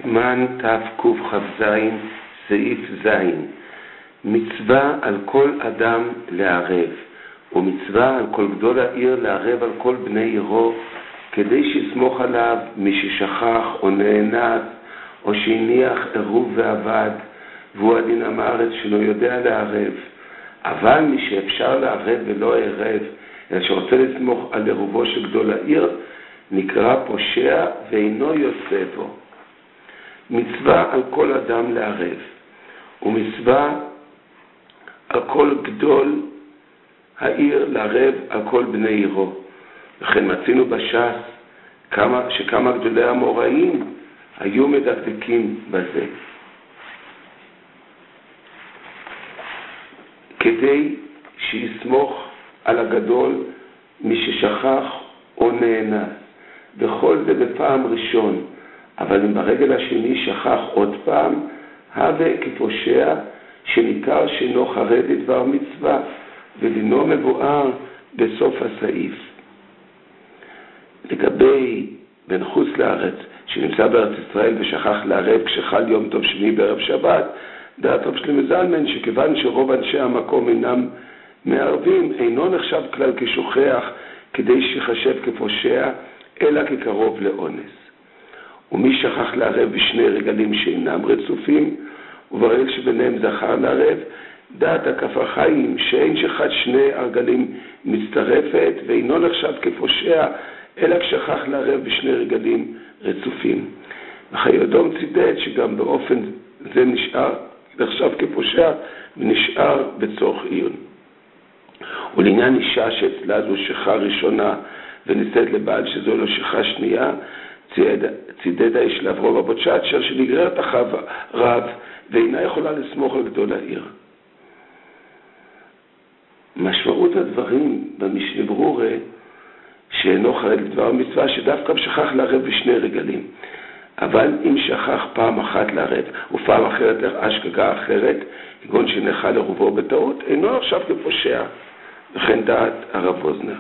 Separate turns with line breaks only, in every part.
סימן תקכ"ז סעיף ז'. מצווה על כל אדם לערב, ומצווה על כל גדול העיר לערב על כל בני עירו, כדי שיסמוך עליו מי ששכח או נאנס או שהניח עירוב ועבד, והוא הדין עם הארץ שלא יודע לערב. אבל מי שאפשר לערב ולא ערב, אלא שרוצה לסמוך על עירובו של גדול העיר, נקרא פושע ואינו יוצא בו. מצווה על כל אדם לערב, ומצווה על כל גדול העיר לערב על כל בני עירו. לכן מצינו בש"ס שכמה גדולי המוראים היו מדקדקים בזה. כדי שיסמוך על הגדול מי ששכח או נאנס. בכל זה בפעם ראשון, אבל אם ברגל השני שכח עוד פעם, הווה כפושע שניכר שאינו חרד לדבר מצווה, ודינו מבואר בסוף הסעיף. לגבי בן חוץ לארץ שנמצא בארץ ישראל ושכח לערב כשחל יום טוב שני בערב שבת, דעת רב שלמה זלמן שכיוון שרוב אנשי המקום אינם מערבים, אינו נחשב כלל כשוכח כדי שיחשב כפושע, אלא כקרוב לאונס. ומי שכח לערב בשני רגלים שאינם רצופים, וברגל שביניהם זכר לערב, דעת הכף החיים שאין שחד שני הרגלים מצטרפת, ואינו נחשב כפושע, אלא כשכח לערב בשני רגלים רצופים. וחיודום צידד שגם באופן זה נחשב כפושע ונשאר בצורך עיון. ולעניין אישה שאצלה זו שכה ראשונה ונישאת לבעל שזו לא שכה שנייה, צידד האיש לעברו רבות שעצ'ר שנגררת אחריו רב ואינה יכולה לסמוך על גדול העיר. משמעות הדברים במשנה ברורה שאינו חרד לדבר מצווה שדווקא שכח לערב בשני רגלים. אבל אם שכח פעם אחת לערב ופעם אחרת להשגגה אחרת, כגון שנחל עירובו בטעות, אינו עכשיו כפושע. וכן דעת הרב ווזנר.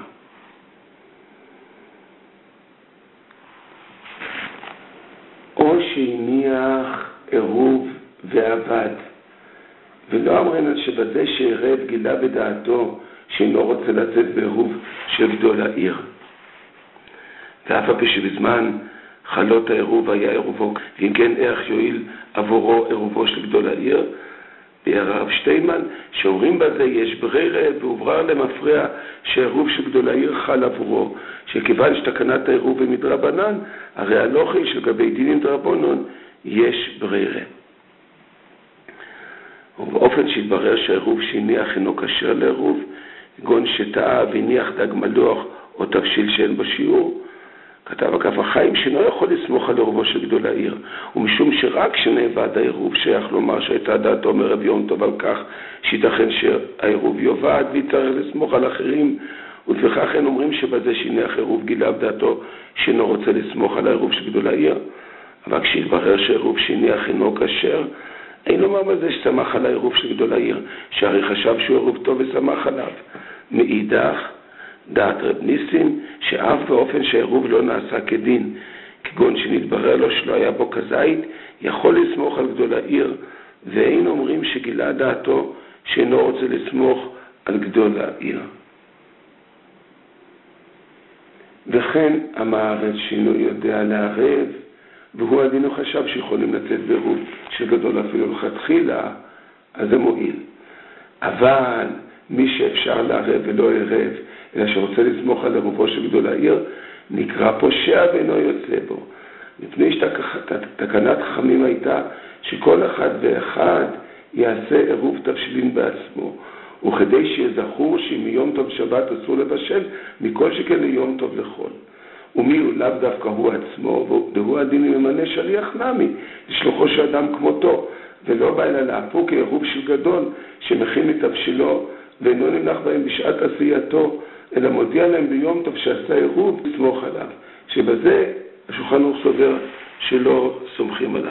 או שהניח עירוב ועבד, ולא אמרנו שבזה שערב גילה בדעתו שאינו רוצה לצאת בעירוב של גדול העיר. ואף על פי שבזמן חלות העירוב היה עירובו, ואם כן איך יועיל עבורו עירובו של גדול העיר, הרב שטיימן, שאומרים בזה יש ברירה והוברר למפרע שהעירוב של גדול העיר חל עבורו, שכיוון שתקנת העירוב במדרבנן, הרי הלוכי שלגבי דינים דרבנן יש ברירה. ובאופן שהתברר שהעירוב שהניח אינו כשר לעירוב, כגון שטעה והניח דג מלוח או תבשיל שאין בו שיעור, כתב הכף החיים שאינו יכול לסמוך על עירובו של גדול העיר, ומשום שרק שנאבד העירוב שייך לומר שהייתה דעתו מרב יום טוב על כך שיתכן שהעירוב יובד ויצטרך לסמוך על אחרים, ולפיכך הם אומרים שבזה שהניח עירוב גילה בדעתו שאינו רוצה לסמוך על העירוב של גדול העיר. אבל כשהתברר שהעירוב שהניח אינו כשר, אין לומר בזה שסמך על העירוב של גדול העיר, שהרי חשב שהוא עירוב טוב וסמך עליו. מאידך דעת רב ניסים שאף באופן שהעירוב לא נעשה כדין, כגון שנתברר לו שלא היה בו כזית, יכול לסמוך על גדול העיר, ואין אומרים שגילה דעתו שאינו רוצה לסמוך על גדול העיר. וכן המארץ שאינו יודע לערב, והוא עדינו חשב שיכולים לצאת בעירוב שגדול אפילו לכתחילה, אז זה מועיל. אבל מי שאפשר לערב ולא ערב, אלא שרוצה לסמוך על עירובו של גדול העיר, נקרא פושע ואינו יוצא בו. מפני שתקנת חכמים הייתה שכל אחד ואחד יעשה עירוב תבשילין בעצמו, וכדי שיזכור שמיום טוב שבת אסור לבשל, מכל שכן ליום טוב לחול. ומי הוא לאו דווקא הוא עצמו, והוא הדין ממנה שליח נמי, לשלוחו של אדם כמותו, ולא בא אלא להפוק עירוב של גדול שמכין את תבשילו, ואינו נמלך בהם בשעת עשייתו, אלא מודיע להם ביום טוב שעשה עירוב לסמוך עליו, שבזה השולחן ערוך סובר שלא סומכים עליו.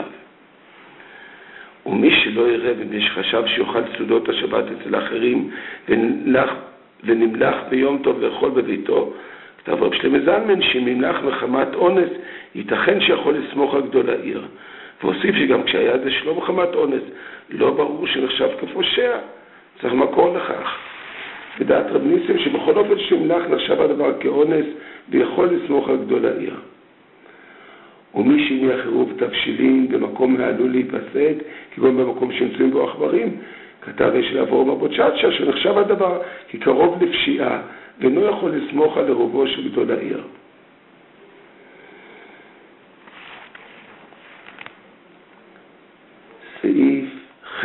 ומי שלא יראה ומי שחשב שיוכל סעודות השבת אצל אחרים ונמלך ביום טוב לאכול בביתו, כתב רב שלמה זלמן שאם נמלך מחמת אונס ייתכן שיכול לסמוך על גדול העיר, והוסיף שגם כשהיה זה שלא מחמת אונס, לא ברור שנחשב כפושע, צריך מקור לכך. בדעת רב ניסים שבכל אופן שמלך נחשב הדבר כאונס ויכול לסמוך על גדול העיר. ומי שהניח עירוב תבשילין במקום העלול להיפסק, כגון במקום שנמצאים בו עכברים, כתב יש לעבור מבוצ'צ'ה שנחשב הדבר כקרוב לפשיעה, ואינו יכול לסמוך על עירובו של גדול העיר. סעיף ח'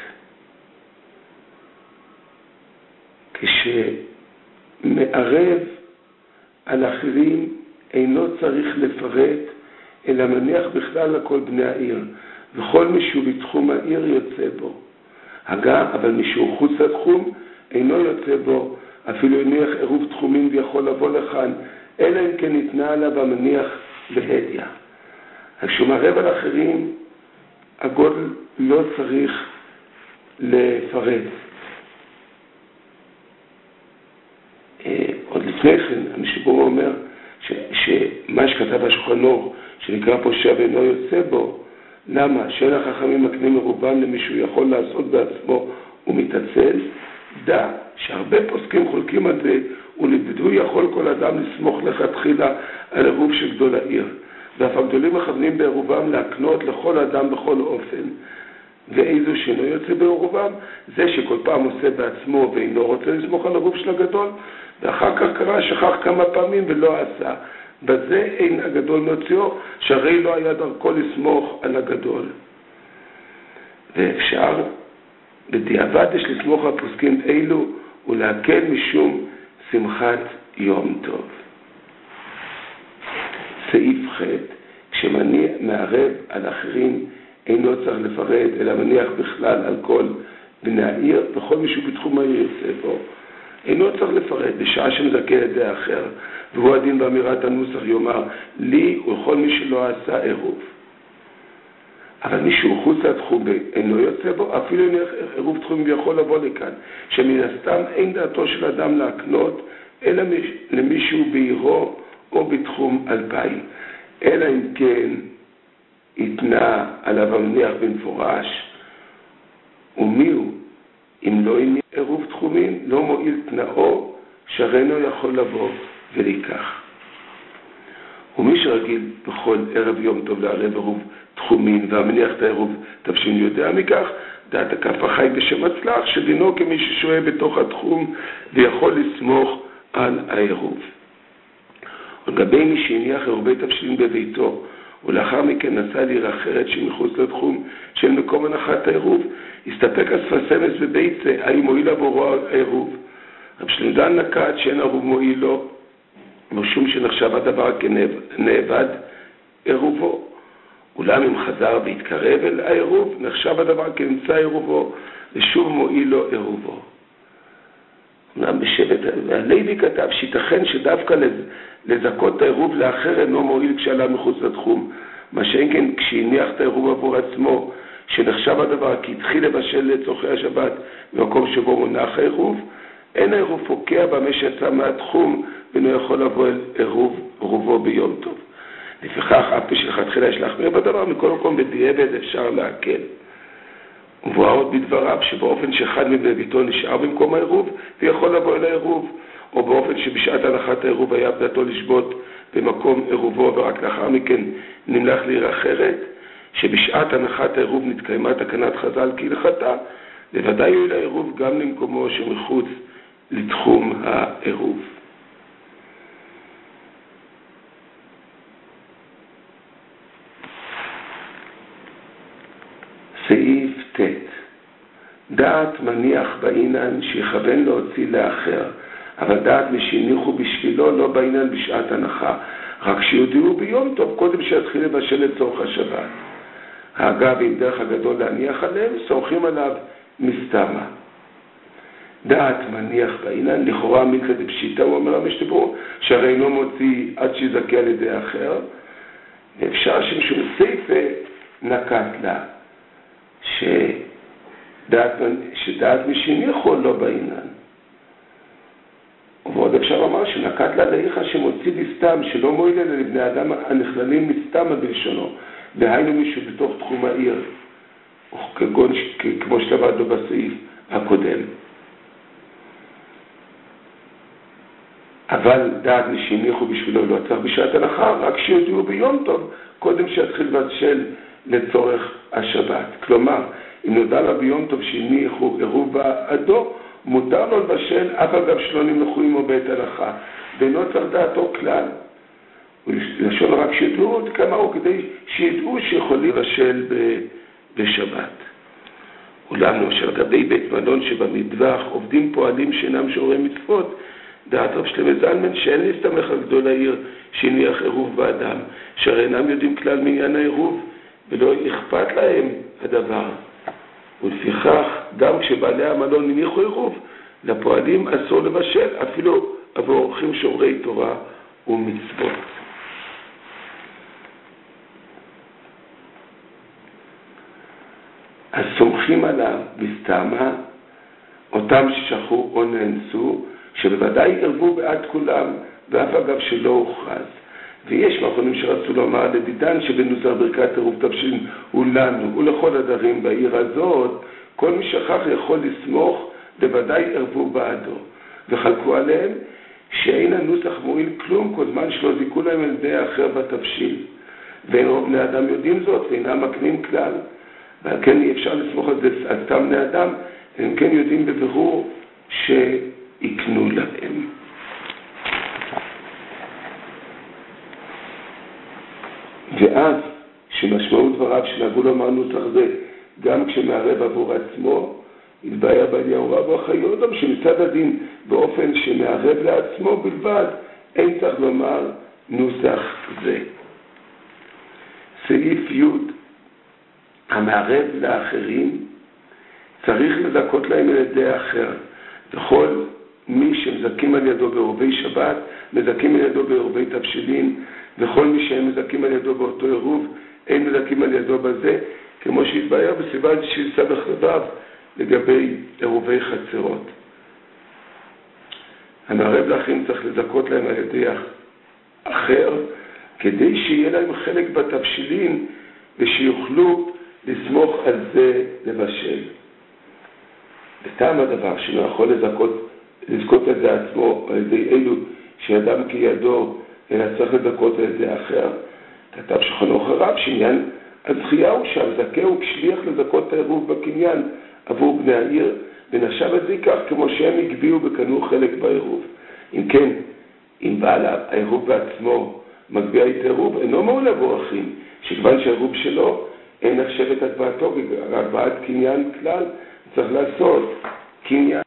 כשמערב על אחרים אינו צריך לפרט, אלא מניח בכלל לכל בני העיר, וכל מישהו בתחום העיר יוצא בו. אבל מישהו חוץ לתחום אינו יוצא בו, אפילו הניח עירוב תחומים ויכול לבוא לכאן, אלא אם כן ניתנה עליו המניח בהדיה. כשהוא מערב על אחרים, הגודל לא צריך לפרט. עוד לפני כן, המשבור אומר שמה שכתב השולחן אור, שנקרא פושע ואינו יוצא בו, למה? שאין החכמים מקנים מרובם למישהו יכול לעשות בעצמו ומתעצל, דע שהרבה פוסקים חולקים על זה, ולבדו יכול כל אדם לסמוך לכתחילה על עירוב של גדול העיר. ואף הגדולים מכוונים בעירובם להקנות לכל אדם בכל אופן. ואיזו שאינו יוצא בעירובם, זה שכל פעם עושה בעצמו ואינו רוצה לסמוך על עירוב של הגדול, ואחר כך קרא שכח כמה פעמים ולא עשה. בזה אין הגדול מוציאו, שהרי לא היה דרכו לסמוך על הגדול. ואפשר, בדיעבד יש לסמוך על פוסקים אלו, ולהקל משום שמחת יום טוב. סעיף ח' כשמערב על אחרים אינו צריך לפרט, אלא מניח בכלל על כל בני העיר, וכל מישהו בתחום העיר יוצא בו. אינו צריך לפרט בשעה שמזכה את זה אחר, והוא הדין באמירת הנוסח יאמר לי ולכל מי שלא עשה עירוב. אבל מישהו חוץ לתחום אינו יוצא בו, אפילו עירוב תחום ויכול לבוא לכאן, שמן הסתם אין דעתו של אדם להקנות, אלא למישהו בעירו או בתחום 2000. אלא אם כן התנה עליו המניח במפורש, ומי הוא? אם לא הניח עירוב תחומים, לא מועיל תנאו, שרנו יכול לבוא ולקח. ומי שרגיל בכל ערב יום טוב לערב עירוב תחומים, והמניח את העירוב תבשין יודע מכך, דעת הכף החי בשם הצלח, שדינו כמי ששוהה בתוך התחום, ויכול לסמוך על העירוב. ולגבי מי שהניח עירובי תבשין בביתו, ולאחר מכן נסע לעיר אחרת שמחוץ לתחום של מקום הנחת העירוב, הסתפק הספסמס בביצה, האם מועיל עבורו העירוב. רב שלמדן נקט שאין עירוב מועיל לו, משום שנחשב הדבר כנאבד עירובו. אולם אם חזר והתקרב אל העירוב, נחשב הדבר כנמצא עירובו, ושוב מועיל לו עירובו. אולם בשבט הלוי כתב שיתכן שדווקא לזכות את העירוב לאחר אינו מועיל כשעלה מחוץ לתחום, מה שאין כן כשהניח את העירוב עבור עצמו, שנחשב הדבר כי התחיל לבשל לצורכי השבת במקום שבו מונח העירוב, אין העירוב פוקע במה שיצא מהתחום ואינו יכול לבוא אל עירובו ביום טוב. לפיכך אף שלכתחילה יש להחמיר בדבר, מכל מקום בדיעבד אפשר להקל. ובואה עוד בדבריו שבאופן שאחד מבני ביתו נשאר במקום העירוב ויכול לבוא אל העירוב, או באופן שבשעת הנחת העירוב היה בדעתו לשבות במקום עירובו ורק לאחר מכן נמלך לעיר אחרת, שבשעת הנחת העירוב נתקיימה תקנת חז"ל כהלכתה, בוודאי יועיל העירוב גם למקומו שמחוץ לתחום העירוב. סעיף ט' דעת מניח בעינן שיכוון להוציא לאחר, אבל דעת משיניחו בשבילו לא בעינן בשעת הנחה, רק שיודיעו ביום טוב קודם שיתחיל לבשל לצורך השבת. האגב, אם דרך הגדול להניח עליהם, סורכים עליו מסתמה. דעת מניח בעינן, לכאורה מילכא דפשיטא, הוא אומר המשתברו, שהרי אינו מוציא עד שיזכה על ידי אחר, ואפשר שמשום סייפה נקט לה. שדעת משיניחו לא בעינן. ועוד אפשר לומר שנקט לה לאיכה שמוציא בסתם, שלא מועיל אלא לבני אדם הנכללים מסתם בלשונו, והיינו מישהו בתוך תחום העיר, כגון, כמו שלמדנו בסעיף הקודם. אבל דעת שהניחו בשבילו לא צריך בשעת הנחה, רק שיודיעו ביום טוב, קודם שיתחיל לבשל לצורך השבת. כלומר, אם נודע לה ביום טוב שהניחו עירוב בעדו, מותר לו לבשל אף אגב שלא נמלכו עמו בעת הנחה, ואינו צריך דעתו כלל. ולשון רק שידעו כמה הוא כדי שידעו שיכולים לבשל בשבת. אולם למשל גבי בית מלון שבמטבח עובדים פועלים שאינם שומרי מצוות, דעת רב שלמה זלמן שאין להסתמך על גדול העיר שהניח עירוב באדם, שהרי אינם יודעים כלל מעניין העירוב ולא אכפת להם הדבר. ולפיכך גם כשבעלי המלון הניחו עירוב, לפועלים אסור לבשל אפילו עבור אורחים שומרי תורה ומצוות. אז סומכים עליו בסתמה אותם ששכחו או נאנסו, שבוודאי ערבו בעד כולם, ואף אגב שלא הוכרז. ויש מאחרונים שרצו לומר לדידן שבנוזר ברכת עירוב תבשילין הוא לנו ולכל הדרים בעיר הזאת, כל מי שכח יכול לסמוך, בוודאי ערבו בעדו. וחלקו עליהם שאין הנוסח מועיל כלום, כל זמן שלא זיקו להם על ידי האחר בתבשיל. ואין רוב בני אדם יודעים זאת ואינם מקנים כלל. ועל כן אי אפשר לסמוך על זה על סתם בני אדם, הם כן יודעים בבירור שיקנו להם. ואז שמשמעות דבריו שנהגו לומר נוסח זה, גם כשמערב עבור עצמו, התבהר באליהו רבו החיות, גם שמצד הדין באופן שמערב לעצמו בלבד, אין צריך לומר נוסח זה. סעיף י' המערב לאחרים צריך לזכות להם על ידי האחר. וכל מי שמזכים על ידו בעירובי שבת, מזכים על ידו בעירובי תבשילין, וכל מי שהם מזכים על ידו באותו עירוב, אין מזכים על ידו בזה, כמו שהתבהר בסימן של סבך רבב לגבי עירובי חצרות. המערב לאחרים צריך לזכות להם על ידי אחר, כדי שיהיה להם חלק בתבשילין, ושיוכלו לסמוך על זה לבשל. בטעם הדבר שלא יכול לזכות על זה עצמו, על ידי אלו שידם כידו, אלא צריך לזכות על ידי אחר. כתב שחנוך הרב שעניין הזכייה הוא שהמזכה הוא כשליח לזכות העירוב בקניין עבור בני העיר, ונשב את זה כך כמו שהם הגביעו וקנו חלק בעירוב. אם כן, אם בעל העירוב בעצמו מגביע את העירוב, אינו מעול עבור אחים, שכיוון שהעירוב שלו אין נחשבת הטבעתו, הגבעת קניין כלל, צריך לעשות קניין.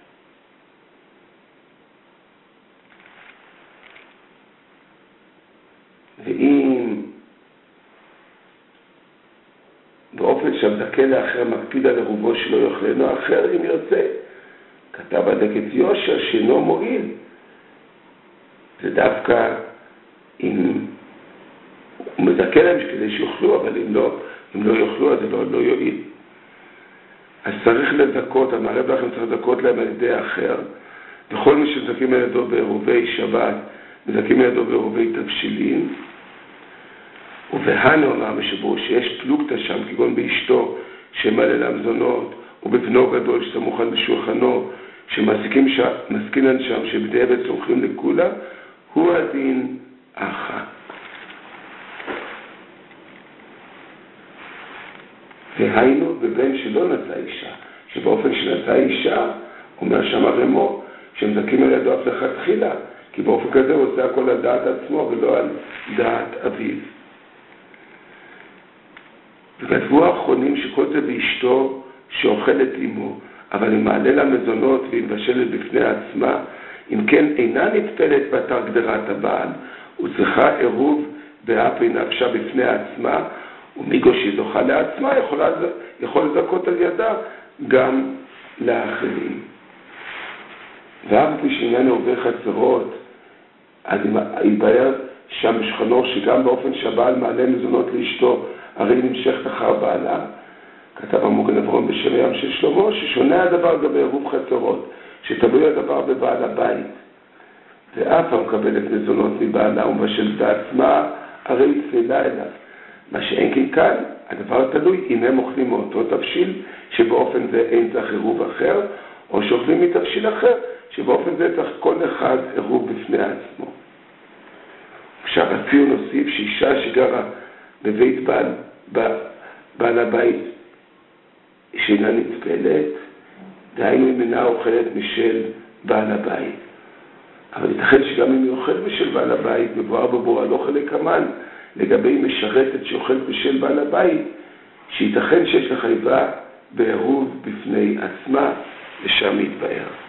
ואם באופן שהמזכה לאחר מקפיד על עירובו שלו יאכלנו אחר אם ירצה, כתב הדקת יושר שאינו מועיל. זה דווקא אם הוא מזכה להם כדי שיאכלו, אבל אם לא יאכלו אז זה לא יועיל. אז צריך לזכות, המערב לכם צריך לזכות להם על ידי אחר, וכל מי שמזכים על ידו בעירובי שבת, מזכים על ידו בעירובי תבשילין, ובהנו אמר משבו שיש פלוגתא שם, כגון באשתו שמלא למזונות, ובבנו גדול שסמוך על בשולחנו, שמסכינן שם, שבדיעבד סומכים לכולה, הוא הדין אחא. והיינו בבן שלא נשא אישה, שבאופן שנשא אישה, אומר שם הרמו, שמזכים על ידו אף לכתחילה, כי באופן כזה הוא עושה הכל על דעת עצמו ולא על דעת אביו. וכתבו האחרונים שכל זה באשתו שאוכלת עמו, אבל היא מעלה לה מזונות והיא מבשלת בפני עצמה, אם כן אינה נטפלת באתר גדרת הבעל, וצריכה עירוב באפי נפשה בפני עצמה, ומיגו שהיא זוכה לעצמה יכול לזכות על ידה גם לאחרים. ואף פי שעניין עירובי חצרות, אז יתבהר שם בשכנו שגם באופן שהבעל מעלה מזונות לאשתו, הרי נמשכת אחר בעלה. כתב המוגן אברהם בשם ים של שלמה, ששונה הדבר לגבי עירוב חצרות, שתלוי הדבר בבעל הבית. ואף המקבלת מזונות מבעלה ומבשלת עצמה, הרי תפילה אליו. מה שאין כן מכאן הדבר תלוי אם הם אוכלים מאותו תבשיל שבאופן זה אין צריך עירוב אחר, או שאוכלים מתבשיל אחר שבאופן זה צריך כל אחד עירוב בפני עצמו. עכשיו הציון נוסיף שאישה שגרה בבית בעל הבית שאינה נטפלת, דהיינו אם אינה אוכלת משל בעל הבית. אבל ייתכן שגם אם היא אוכלת משל בעל הבית, מבואר בבורא לא חלק המן, לגבי משרתת שאוכלת משל בעל הבית, שייתכן שיש לחייבה בעירוב בפני עצמה, ושם יתבאר.